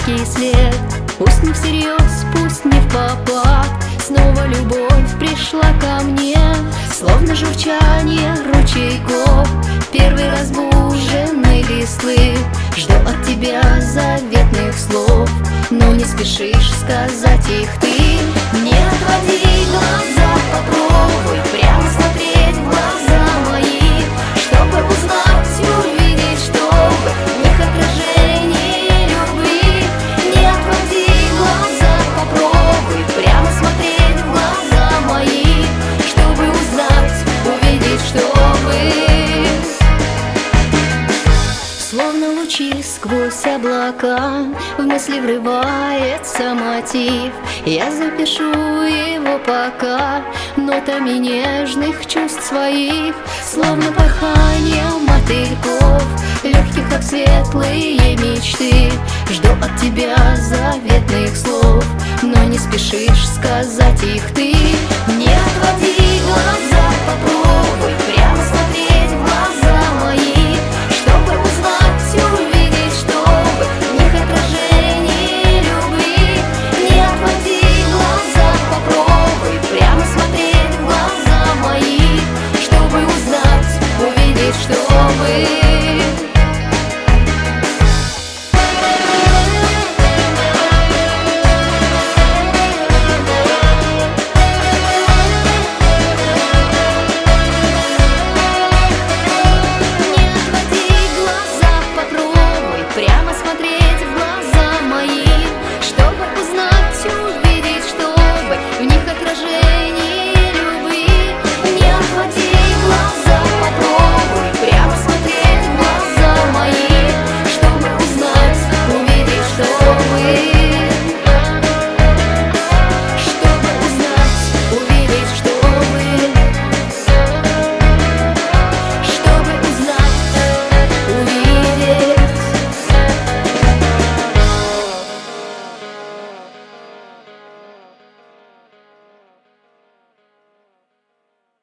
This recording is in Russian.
яркий след. Пусть не всерьез, пусть не впопад, снова любовь пришла ко мне, словно журчание ручейков первый разбуженной листвы. Жду от тебя заветных слов, но не спешишь сказать их ты. Не отводи глаза, попробуй прямо смотреть в глаза мои, чтобы узнать, увидеть, чтобы в них отражение любви. Не отводи глаза, попробуй прямо смотреть в глаза мои, чтобы узнать, увидеть, чтобы словно лучи сквозь облака в мысли врывается мотив. Я запишу его пока нотами нежных чувств своих, словно порханием мотыльков, легких, как светлые мечты. Жду от тебя заветных слов, но не спешишь сказать их ты. Не отводи глаз.